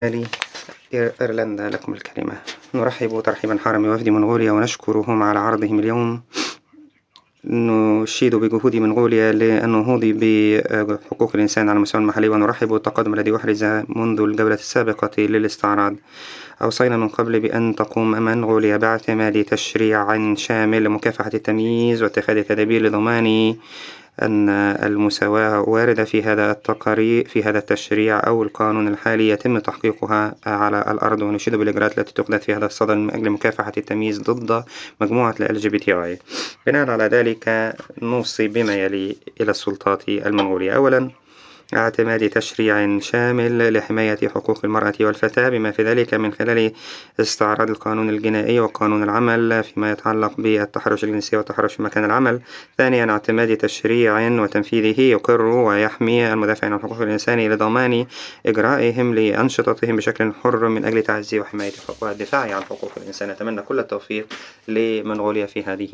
مالي إيرلندا لكم الكلمة. نرحب ترحيبا حارا بوفد منغوليا ونشكرهم على عرضهم اليوم. نشيد بجهود منغوليا للنهوض بحقوق الإنسان على المستوى المحلي، ونرحب بالتقدم الذي أحرز منذ الجولة السابقة للاستعراض. أوصينا من قبل بأن تقوم منغوليا باعتماد تشريع شامل لمكافحة التمييز واتخاذ تدابير لضمان أن المساواة واردة في هذا التشريع أو القانون الحالي يتم تحقيقها على الأرض، ونشيد بالإجراءات التي اتخذت في هذا الصدد من أجل مكافحة التمييز ضد مجموعة ال LGBTI. بناء على ذلك نوصي بما يلي إلى السلطات المنغولية: أولا، اعتماد تشريع شامل لحماية حقوق المرأة والفتاة، بما في ذلك من خلال استعراض القانون الجنائي وقانون العمل فيما يتعلق بالتحرش الجنسي والتحرش في مكان العمل. ثانيا، اعتماد تشريع وتنفيذه يقر ويحمي المدافعين عن حقوق الإنسان لضمان إجرائهم لأنشطتهم بشكل حر من أجل تعزيز وحماية حقوق الدفاع عن حقوق الإنسان. أتمنى كل التوفيق لمنغوليا في هذه